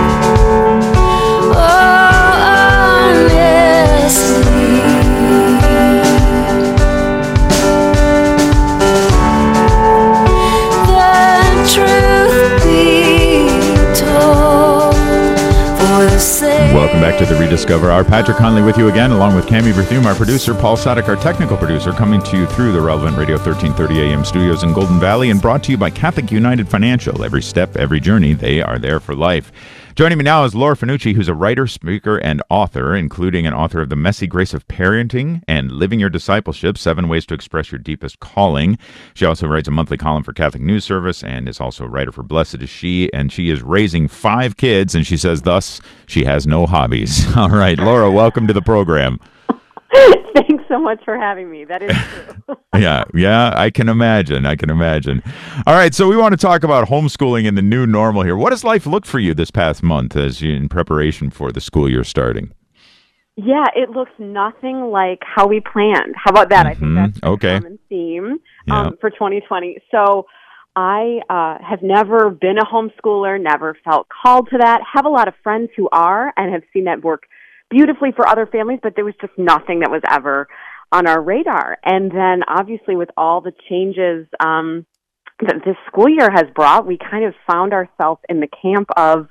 Welcome back to the Rediscover Hour. Patrick Conley with you again, along with Cami Berthume, our producer, Paul Sadek, our technical producer, coming to you through the Relevant Radio 1330 AM studios in Golden Valley, and brought to you by Catholic United Financial. Every step, every journey, they are there for life. Joining me now is Laura Fanucci, who's a writer, speaker, and author, including an author of The Messy Grace of Parenting and Living Your Discipleship, 7 Ways to Express Your Deepest Calling. She also writes a monthly column for Catholic News Service and is also a writer for Blessed is She, and she is raising 5 kids, and she says thus she has no hobbies. All right, Laura, welcome to the program. Thanks so much for having me. That is true. Yeah, I can imagine. All right, so we want to talk about homeschooling and the new normal here. What does life look for you this past month as you in preparation for the school year starting? Yeah, it looks nothing like how we planned. How about that? I think that's a common theme for 2020. So I have never been a homeschooler, never felt called to that. Have a lot of friends who are and have seen that work beautifully for other families, but there was just nothing that was ever on our radar. And then obviously with all the changes that this school year has brought. We kind of found ourselves in the camp of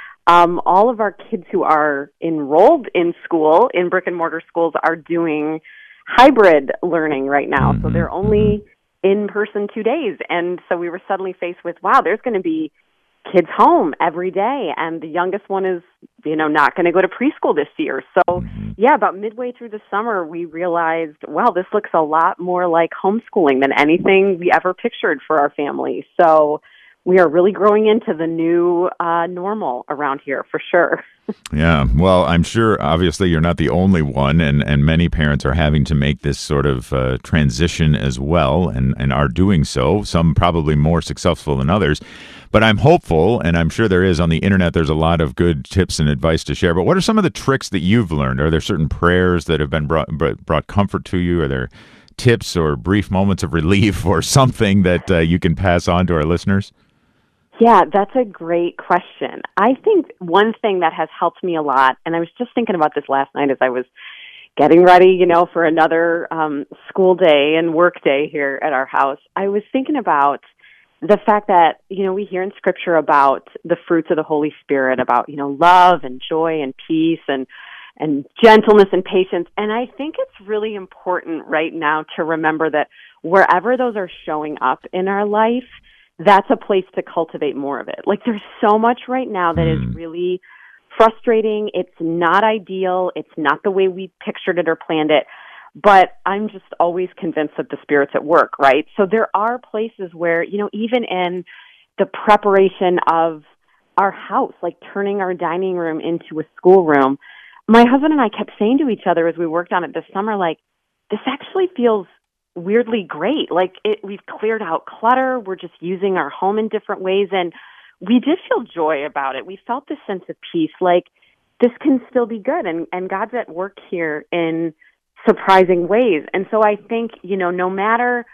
all of our kids who are enrolled in school, in brick and mortar schools, are doing hybrid learning right now. So they're only in person 2 days. And so we were suddenly faced with, wow, there's going to be kids home every day. And the youngest one is, not going to go to preschool this year. So about midway through the summer, we realized, wow, this looks a lot more like homeschooling than anything we ever pictured for our family. So we are really growing into the new normal around here, for sure. Yeah, well, I'm sure, obviously, you're not the only one, and many parents are having to make this sort of transition as well, and are doing so, some probably more successful than others. But I'm hopeful, and I'm sure there is on the internet, there's a lot of good tips and advice to share. But what are some of the tricks that you've learned? Are there certain prayers that have been brought comfort to you? Are there tips or brief moments of relief or something that you can pass on to our listeners? Yeah, that's a great question. I think one thing that has helped me a lot, and I was just thinking about this last night as I was getting ready, for another school day and work day here at our house, I was thinking about the fact that, we hear in Scripture about the fruits of the Holy Spirit, about, love and joy and peace and gentleness and patience. And I think it's really important right now to remember that wherever those are showing up in our life, that's a place to cultivate more of it. Like, there's so much right now that is really frustrating. It's not ideal. It's not the way we pictured it or planned it. But I'm just always convinced that the Spirit's at work, right? So there are places where, even in the preparation of our house, like turning our dining room into a schoolroom, my husband and I kept saying to each other as we worked on it this summer, like, this actually feels weirdly great. Like, we've cleared out clutter. We're just using our home in different ways. And we did feel joy about it. We felt this sense of peace, like this can still be good. And God's at work here in surprising ways. And so I think, no matter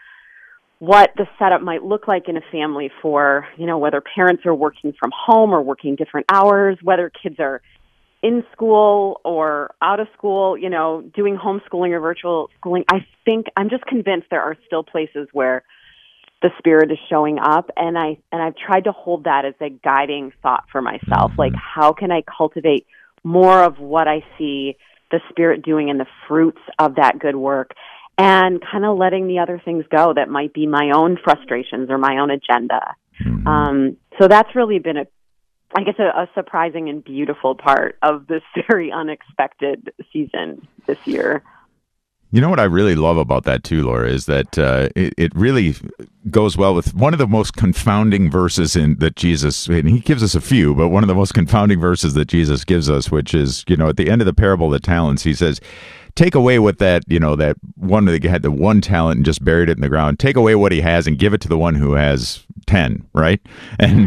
what the setup might look like in a family for, whether parents are working from home or working different hours, whether kids are in school or out of school, doing homeschooling or virtual schooling, I think I'm just convinced there are still places where the Spirit is showing up. And I've tried to hold that as a guiding thought for myself. Like, how can I cultivate more of what I see the Spirit doing and the fruits of that good work, and kind of letting the other things go that might be my own frustrations or my own agenda. So that's really been a surprising and beautiful part of this very unexpected season this year. You know what I really love about that too, Laura, is that it really goes well with one of the most confounding verses that Jesus, and he gives us a few, but one of the most confounding verses that Jesus gives us, which is, at the end of the parable of the talents, he says, take away what that one that had the one talent and just buried it in the ground. Take away what he has and give it to the one who has 10, right? And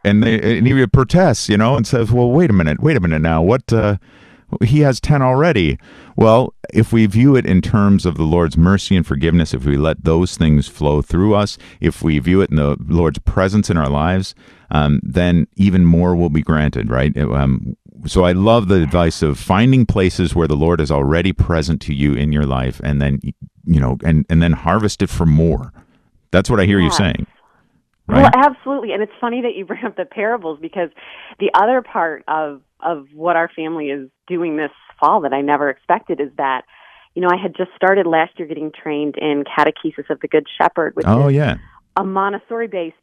he protests, and says, well, wait a minute now. What? He has 10 already. Well, if we view it in terms of the Lord's mercy and forgiveness, if we let those things flow through us, if we view it in the Lord's presence in our lives, then even more will be granted, right? So I love the advice of finding places where the Lord is already present to you in your life, and then, and then harvest it for more. That's what I hear you saying. Right? Well, absolutely. And it's funny that you bring up the parables, because the other part of what our family is doing this fall that I never expected is that, I had just started last year getting trained in Catechesis of the Good Shepherd, which is a Montessori-based,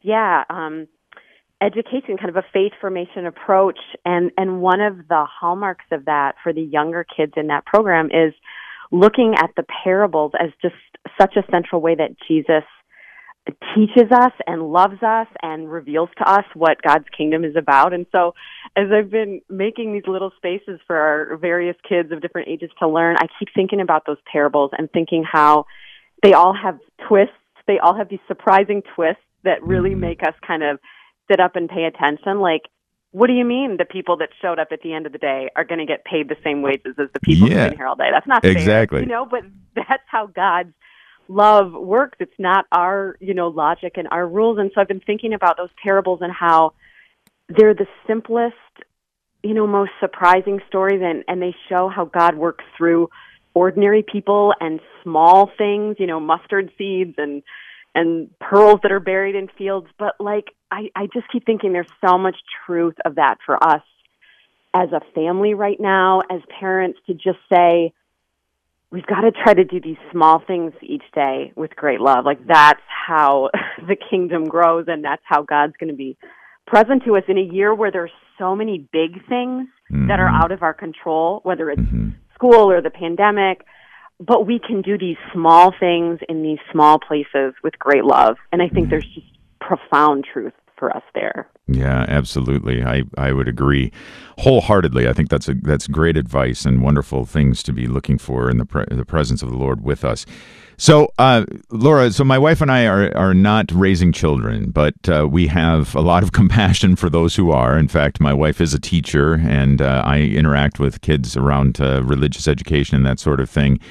education, kind of a faith formation approach. And one of the hallmarks of that for the younger kids in that program is looking at the parables as just such a central way that Jesus teaches us and loves us and reveals to us what God's kingdom is about. And so as I've been making these little spaces for our various kids of different ages to learn, I keep thinking about those parables and thinking how they all have twists. They all have these surprising twists that really make us kind of sit up and pay attention. Like, what do you mean the people that showed up at the end of the day are going to get paid the same wages as the people who've been here all day? That's not fair. Exactly. But that's how God's love works. It's not our, logic and our rules. And so I've been thinking about those parables and how they're the simplest, most surprising stories, and they show how God works through ordinary people and small things, mustard seeds and and pearls that are buried in fields. But like, I just keep thinking there's so much truth of that for us as a family right now, as parents, to just say, we've got to try to do these small things each day with great love. Like, that's how the kingdom grows, and that's how God's going to be present to us in a year where there's so many big things that are out of our control, whether it's school or the pandemic. But we can do these small things in these small places with great love. And I think there's just profound truth for us there. Yeah, absolutely. I would agree wholeheartedly. I think that's great advice and wonderful things to be looking for in the presence of the Lord with us. So, Laura, so my wife and I are not raising children, but we have a lot of compassion for those who are. In fact, my wife is a teacher, and I interact with kids around religious education and that sort of thing.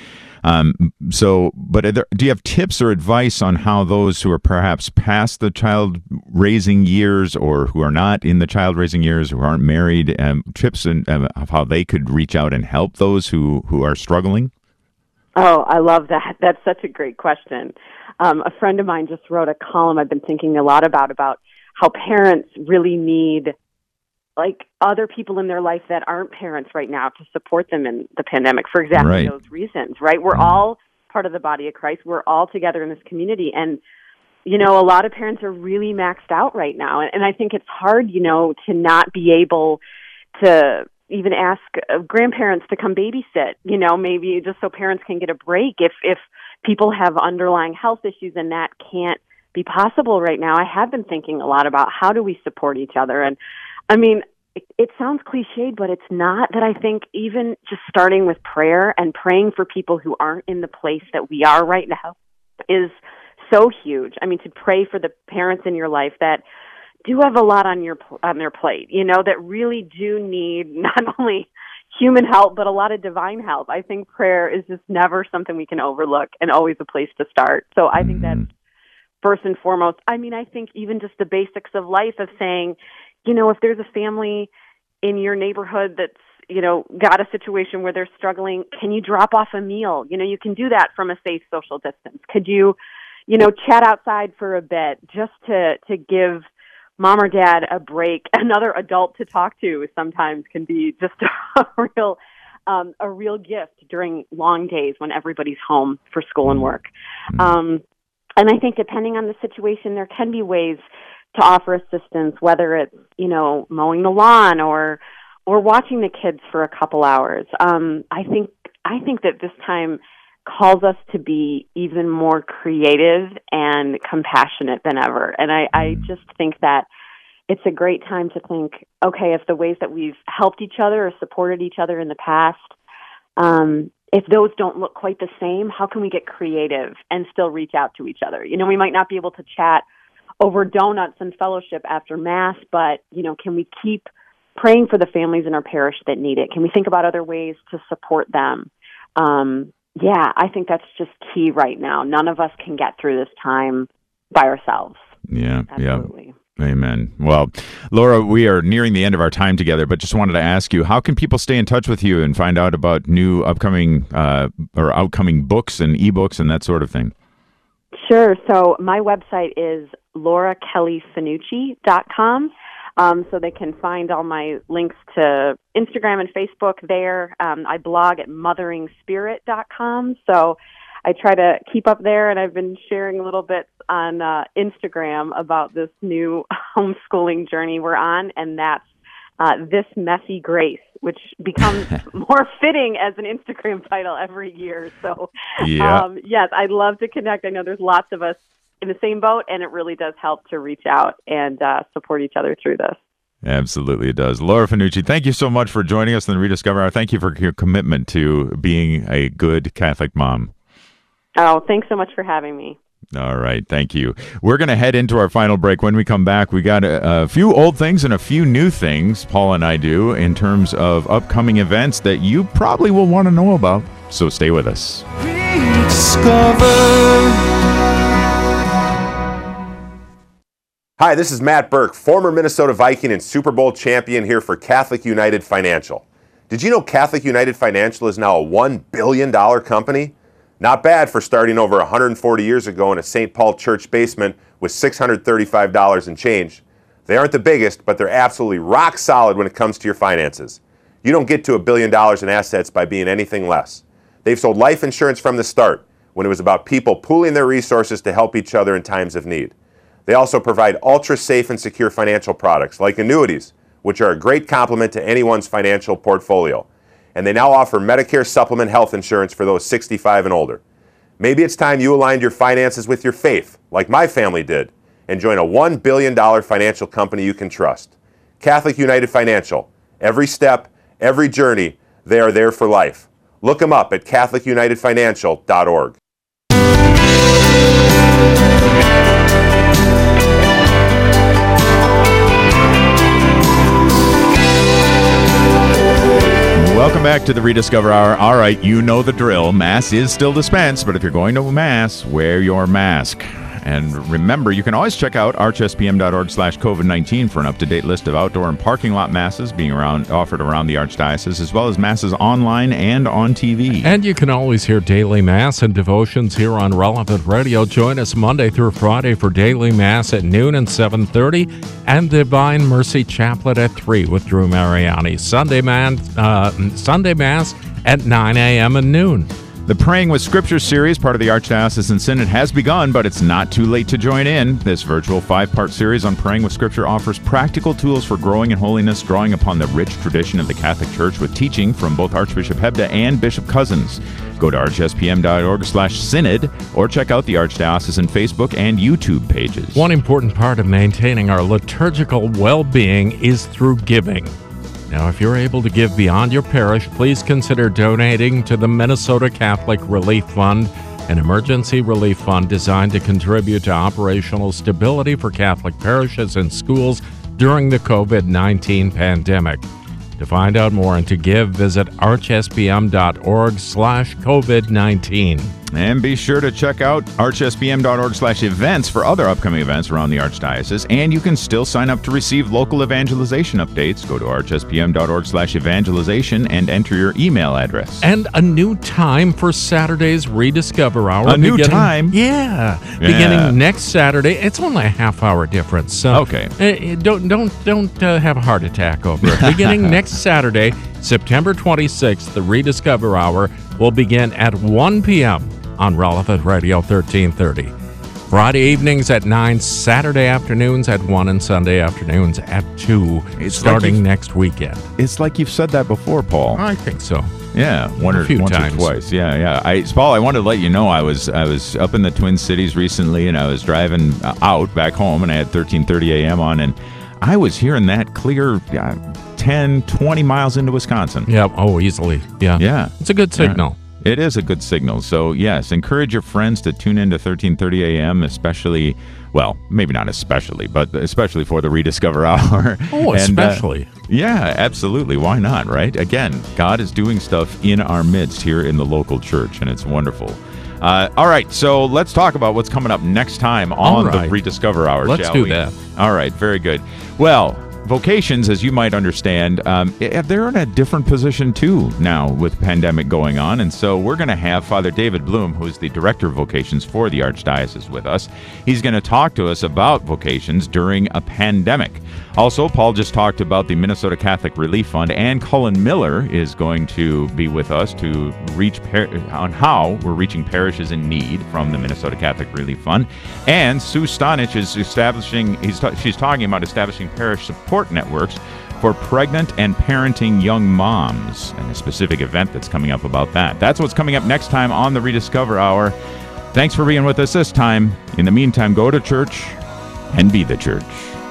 Do you have tips or advice on how those who are perhaps past the child raising years, or who are not in the child raising years, who aren't married, tips of how they could reach out and help those who are struggling? Oh, I love that. That's such a great question. A friend of mine just wrote a column I've been thinking a lot about how parents really need like other people in their life that aren't parents right now to support them in the pandemic for exactly those reasons, right? We're all part of the body of Christ. We're all together in this community. And, you know, a lot of parents are really maxed out right now. And I think it's hard, you know, to not be able to even ask grandparents to come babysit, you know, maybe just so parents can get a break if people have underlying health issues and that can't be possible right now. I have been thinking a lot about how do we support each other. And I mean, it sounds cliched, but it's not. That I think even just starting with prayer and praying for people who aren't in the place that we are right now is so huge. I mean, to pray for the parents in your life that do have a lot on their plate, you know, that really do need not only human help, but a lot of divine help. I think prayer is just never something we can overlook and always a place to start. So I think that's first and foremost. I mean, I think even just the basics of life of saying, you know, if there's a family in your neighborhood that's, you know, got a situation where they're struggling, can you drop off a meal? You know, you can do that from a safe social distance. Could you, you know, chat outside for a bit just to give mom or dad a break? Another adult to talk to sometimes can be just a real gift during long days when everybody's home for school and work. And I think depending on the situation, there can be ways to offer assistance, whether it's, you know, mowing the lawn or watching the kids for a couple hours. I think that this time calls us to be even more creative and compassionate than ever. And I just think that it's a great time to think, okay, if the ways that we've helped each other or supported each other in the past, if those don't look quite the same, how can we get creative and still reach out to each other? You know, we might not be able to chat over donuts and fellowship after Mass, but, you know, can we keep praying for the families in our parish that need it? Can we think about other ways to support them? Yeah, I think that's just key right now. None of us can get through this time by ourselves. Yeah, absolutely. Yeah. Amen. Well, Laura, we are nearing the end of our time together, but just wanted to ask you, how can people stay in touch with you and find out about new upcoming or outcoming books and ebooks and that sort of thing? Sure. So my website is laurakellyfinucci.com. So they can find all my links to Instagram and Facebook there. I blog at motheringspirit.com. So I try to keep up there, and I've been sharing a little bit on Instagram about this new homeschooling journey we're on, and that's This Messy Grace, which becomes more fitting as an Instagram title every year. So, yes, I'd love to connect. I know there's lots of us in the same boat, and it really does help to reach out and support each other through this. Absolutely, it does. Laura Finucci, thank you so much for joining us in the Rediscover Hour. Thank you for your commitment to being a good Catholic mom. Oh, thanks so much for having me. All right, thank you. We're going to head into our final break. When we come back, we got a few old things and a few new things, Paul and I do, in terms of upcoming events that you probably will want to know about. So stay with us. Hi, this is Matt Burke, former Minnesota Viking and Super Bowl champion here for Catholic United Financial. Did you know Catholic United Financial is now a $1 billion company? Not bad for starting over 140 years ago in a St. Paul church basement with $635 in change. They aren't the biggest, but they're absolutely rock solid when it comes to your finances. You don't get to $1 billion in assets by being anything less. They've sold life insurance from the start, when it was about people pooling their resources to help each other in times of need. They also provide ultra-safe and secure financial products, like annuities, which are a great complement to anyone's financial portfolio. And they now offer Medicare supplement health insurance for those 65 and older. Maybe it's time you aligned your finances with your faith, like my family did, and join a $1 billion financial company you can trust. Catholic United Financial. Every step, every journey, they are there for life. Look them up at CatholicUnitedFinancial.org. Welcome back to the Rediscover Hour. All right, you know the drill. Mass is still dispensed, but if you're going to Mass, wear your mask. And remember, you can always check out archspm.org/COVID-19 for an up-to-date list of outdoor and parking lot masses being offered around the Archdiocese, as well as masses online and on TV. And you can always hear daily Mass and devotions here on Relevant Radio. Join us Monday through Friday for daily Mass at noon and 7:30, and Divine Mercy Chaplet at 3 with Drew Mariani. Sunday Mass at 9 a.m. and noon. The Praying with Scripture series, part of the Archdiocesan Synod, has begun, but it's not too late to join in. This virtual 5-part series on Praying with Scripture offers practical tools for growing in holiness, drawing upon the rich tradition of the Catholic Church with teaching from both Archbishop Hebda and Bishop Cousins. Go to archspm.org/synod or check out the Archdiocesan Facebook and YouTube pages. One important part of maintaining our liturgical well-being is through giving. Now, if you're able to give beyond your parish, please consider donating to the Minnesota Catholic Relief Fund, an emergency relief fund designed to contribute to operational stability for Catholic parishes and schools during the COVID-19 pandemic. To find out more and to give, visit archspm.org/COVID-19. And be sure to check out archspm.org/events for other upcoming events around the Archdiocese. And you can still sign up to receive local evangelization updates. Go to archspm.org/evangelization and enter your email address. And a new time for Saturday's Rediscover Hour. A new time? Yeah. Beginning next Saturday. It's only a half-hour difference. So okay. Don't have a heart attack over it. Beginning next Saturday, September 26th, the Rediscover Hour will begin at 1 p.m. on Relevant Radio 1330. Friday evenings at 9, Saturday afternoons at 1, and Sunday afternoons at 2, starting next weekend. It's like you've said that before, Paul. I think so. Yeah, once or twice. Yeah. Paul, I wanted to let you know I was up in the Twin Cities recently, and I was driving out back home, and I had 1330 a.m. on, and I was hearing that clear 10, 20 miles into Wisconsin. Yeah, easily. Yeah. It's a good signal. It is a good signal. So, yes, encourage your friends to tune in to 1330 a.m., especially, well, maybe not especially, but especially for the Rediscover Hour. Oh, especially. Yeah, absolutely. Why not, right? Again, God is doing stuff in our midst here in the local church, and it's wonderful. All right, so let's talk about what's coming up next time on the Rediscover Hour, Let's do that. All right, very good. Well, vocations, as you might understand, they're in a different position too now with the pandemic going on. And so we're going to have Father David Bloom, who is the Director of Vocations for the Archdiocese, with us. He's going to talk to us about vocations during a pandemic. Also, Paul just talked about the Minnesota Catholic Relief Fund, and Cullen Miller is going to be with us to reach on how we're reaching parishes in need from the Minnesota Catholic Relief Fund. And Sue Stanich is she's talking about establishing parish support networks for pregnant and parenting young moms, and a specific event that's coming up about that. That's what's coming up next time on the Rediscover Hour. Thanks for being with us this time. In the meantime, go to church and be the church.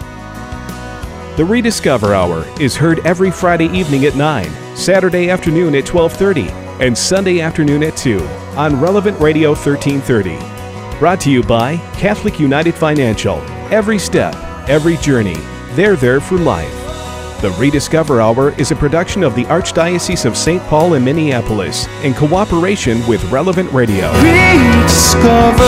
The Rediscover Hour is heard every Friday evening at 9, Saturday afternoon at 12:30, and Sunday afternoon at 2 on Relevant Radio 1330. Brought to you by Catholic United Financial. Every step, every journey, they're there for life. The Rediscover Hour is a production of the Archdiocese of St. Paul in Minneapolis in cooperation with Relevant Radio. Rediscover.